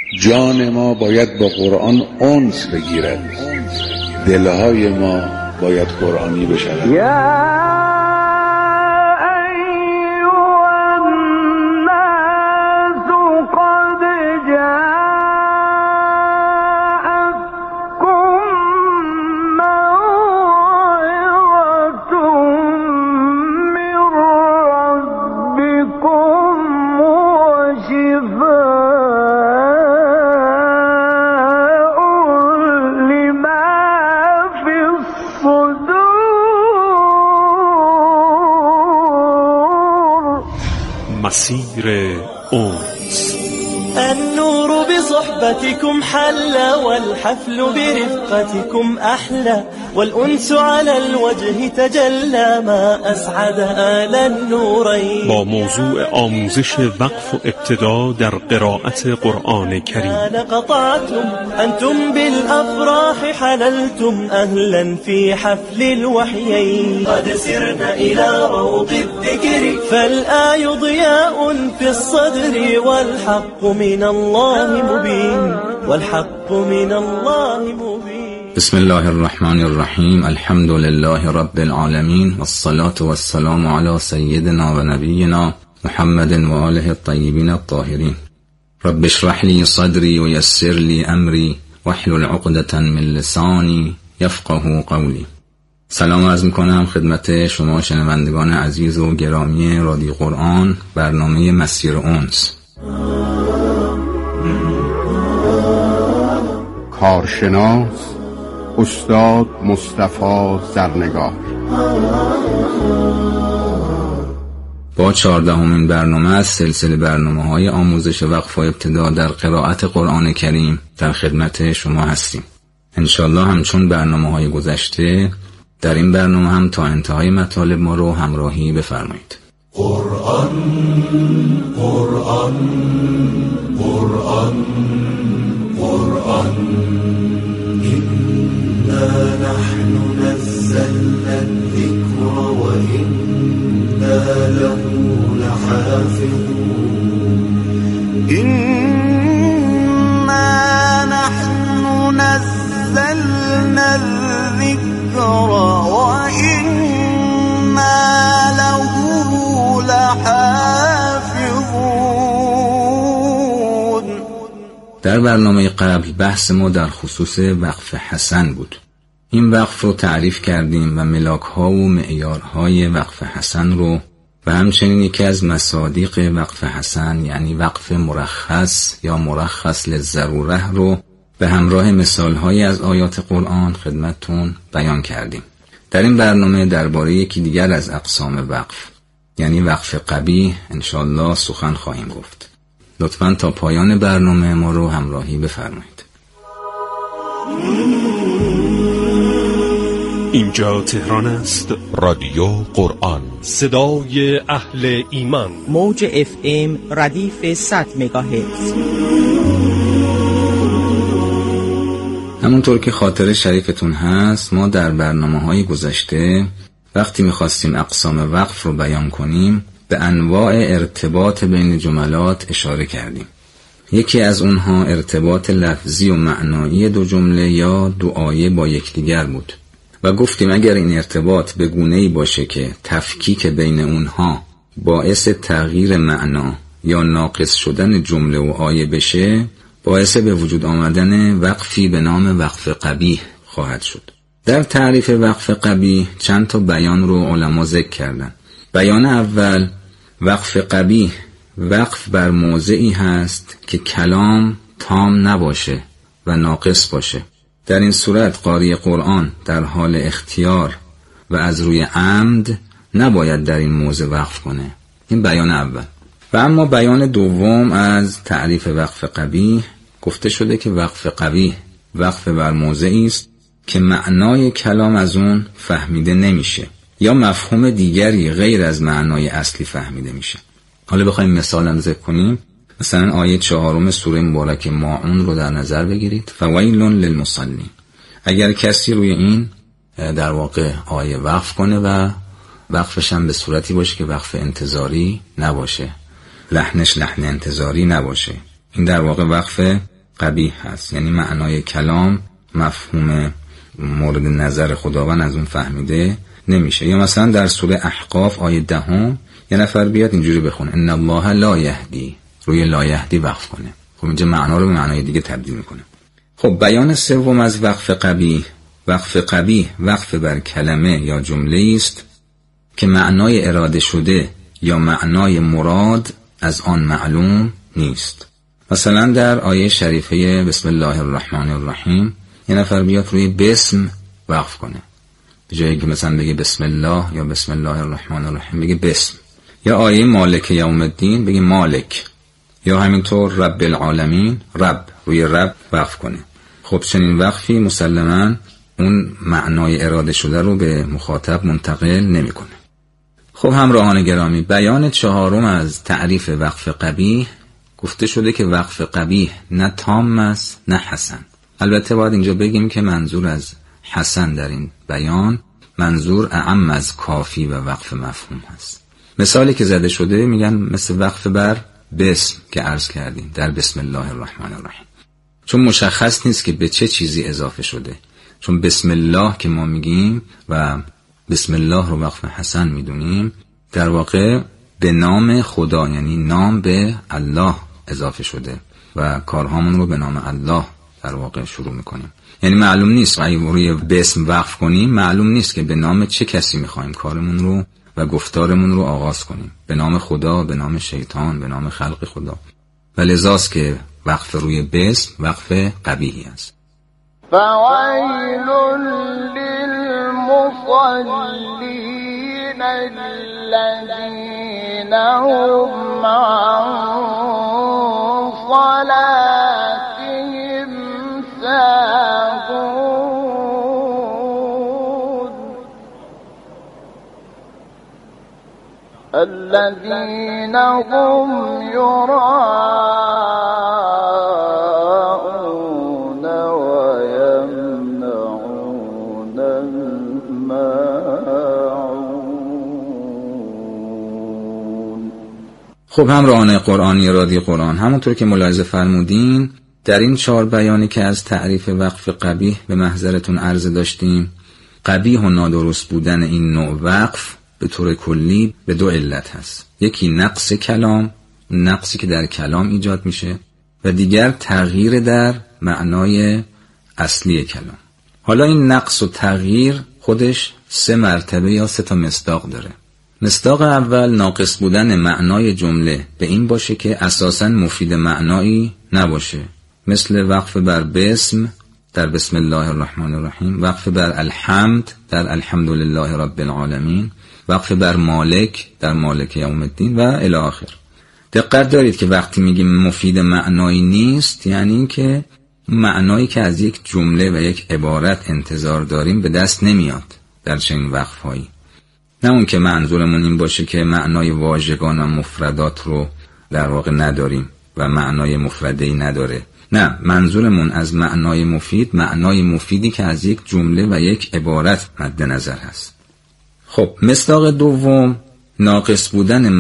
جان ما باید با قرآن انس بگیرد، دلهای ما باید قرآنی بشود. مسیر أنس. النور بصحبتكم حلى والحفل برفقتكم أحلى والأنس على الوجه تجلى ما أسعد آل النورين. با موضوع آموزش وقف و ابتدا در قرائت قرآن کریم. قطعتم أنتم بالأفراح حللتم أهلا في حفل الوحيين. قد سرنا إلى روض الذكر فالآي ضياء في الصدر والحق من الله مبين والحق من الله مبين. بسم الله الرحمن الرحیم. الحمد لله رب العالمین والصلاة والسلام على سیدنا و نبینا محمد و آله الطیبین الطاهرین. رب اشرح لی صدری و یسر لی امری واحلل عقدة من لسانی یفقهوا قولی. سلام عرض میکنم خدمت شما شنوندگان عزیز و گرامی رادیو قرآن، برنامه مسیر أنس. کارشناس استاد مصطفی زرنگار با 14مین برنامه از سلسله برنامه‌های آموزش وقف و ابتدا در قرائت قرآن کریم در خدمت شما هستیم. انشالله همچون برنامه‌های گذشته در این برنامه هم تا انتهای مطالب ما رو همراهی بفرمایید. قرآن قرآن قرآن قرآن إنا نحن نزلنا الذكر وإنا له لحافظون. إنا نحن نزلنا الذكر وإنا له لحافظون. در برنامه قبل بحث ما در خصوص وقف حسن بود. این وقف رو تعریف کردیم و ملاک‌ها و معیارهای وقف حسن رو و همچنین یکی از مصادیق وقف حسن یعنی وقف مرخص یا مرخص للضروره رو به همراه مثال‌های از آیات قرآن خدمتتون بیان کردیم. در این برنامه درباره یکی دیگر از اقسام وقف یعنی وقف قبیح انشالله سخن خواهیم گفت. لطفاً تا پایان برنامه ما رو همراهی بفرمایید. اینجا تهران است. رادیو قرآن، صدای اهل ایمان. موج FM ردیف 100 مگاهرتز. همونطور که خاطر شریفتون هست ما در برنامه‌های گذشته وقتی می‌خواستیم اقسام وقف رو بیان کنیم به انواع ارتباط بین جملات اشاره کردیم. یکی از اونها ارتباط لفظی و معنایی دو جمله یا دو آیه با یکدیگر بود و گفتیم اگر این ارتباط به گونه‌ای باشه که تفکیک بین اونها باعث تغییر معنا یا ناقص شدن جمله و آیه بشه باعث به وجود آمدن وقفی به نام وقف قبیح خواهد شد. در تعریف وقف قبیح چند تا بیان رو علما ذکر کردن. بیان اول، وقف قبیح وقف بر موضعی هست که کلام تام نباشه و ناقص باشه. در این صورت قاری قرآن در حال اختیار و از روی عمد نباید در این موضع وقف کنه. این بیان اول. و اما بیان دوم از تعریف وقف قبیح گفته شده که وقف قبیح وقف بر موضعی است که معنای کلام از اون فهمیده نمیشه یا مفهوم دیگری غیر از معنای اصلی فهمیده میشه. حالا بخوایم مثال ذکر کنیم، مثلا آیه 4 سوره مبارک ماعون رو در نظر بگیرید. فویل للمصلین. اگر کسی روی این در واقع آیه وقف کنه و وقفش هم به صورتی باشه که وقف انتظاری نباشه، لحنش لحن انتظاری نباشه، این در واقع وقف قبیح هست، یعنی معنای کلام مفهوم مورد نظر خداوند از اون فهمیده نمیشه. یا مثلا در سوره احقاف آیه 10 یه نفر بیاد اینجوری بخونه ان الله لا یهدی، روی لا یهدی وقف کنه. خب اینجا معنا رو به معنای دیگه تبدیل میکنه. خب بیان سوم از وقف قبیح. وقف قبیح وقف بر کلمه یا جمله است که معنای اراده شده یا معنای مراد از آن معلوم نیست. مثلا در آیه شریفه بسم الله الرحمن الرحیم یه نفر بیاد روی بسم وقف کنه، به جایی که مثلا بگه بسم الله یا بسم الله الرحمن الرحیم بگه بسم. یا آیه مالک یوم الدین بگه مالک. یا همینطور رب العالمین رب، روی رب وقف کنه. خب چنین وقفی مسلماً اون معنای اراده شده رو به مخاطب منتقل نمیکنه. خب همراهان گرامی، بیان چهارم از تعریف وقف قبیح. گفته شده که وقف قبیح نه تام است نه حسن. البته باید اینجا بگیم که منظور از حسن در این بیان منظور اعم از کافی و وقف مفهوم هست. مثالی که زده شده میگن مثل وقف بر بسم که عرض کردیم در بسم الله الرحمن الرحیم، چون مشخص نیست که به چه چیزی اضافه شده. چون بسم الله که ما میگیم و بسم الله رو وقف حسن میدونیم، در واقع به نام خدا، یعنی نام به الله اضافه شده و کارهامون رو به نام الله در واقع شروع میکنیم. یعنی معلوم نیست اگه روی بسم وقف کنیم معلوم نیست که به نام چه کسی میخوایم کارمون رو و گفتارمون رو آغاز کنیم، به نام خدا، به نام شیطان، به نام خلق خدا. و لذاست که وقف روی بسم وقف قبیحی است. فویل للمصلین الذین هم عن صلاتهم ساهون الذین هم یراءون ویمنعون الماعون. خب همراهان قرآنی رادیو قرآن، همونطور که ملاحظه فرمودین در این 4 بیانی که از تعریف وقف قبیح به محضرتون عرض داشتیم، قبیح و نادرست بودن این نوع وقف به طور کلی به 2 علت هست. یکی نقص کلام، نقصی که در کلام ایجاد میشه، و دیگر تغییر در معنای اصلی کلام. حالا این نقص و تغییر خودش 3 مرتبه یا 3 تا مصداق داره. مصداق اول ناقص بودن معنای جمله به این باشه که اساساً مفید معنایی نباشه، مثل وقف بر بسم در بسم الله الرحمن الرحیم، وقف بر الحمد در الحمدلله رب العالمین، وقف بر مالک در مالک یوم الدین و الی آخر. دقت دارید که وقتی میگیم مفید معنایی نیست، یعنی این که معنایی که از یک جمله و یک عبارت انتظار داریم به دست نمیاد در چنین وقفهایی. نه اون که منظورمون این باشه که معنای واژگان و مفردات رو در واقع نداریم و معنای مفرده‌ای نداره. نه، منظورمون از معنای مفید، معنای مفیدی که از یک جمله و یک عبارت مد نظر هست. خب مصداق دوم ناقص بودن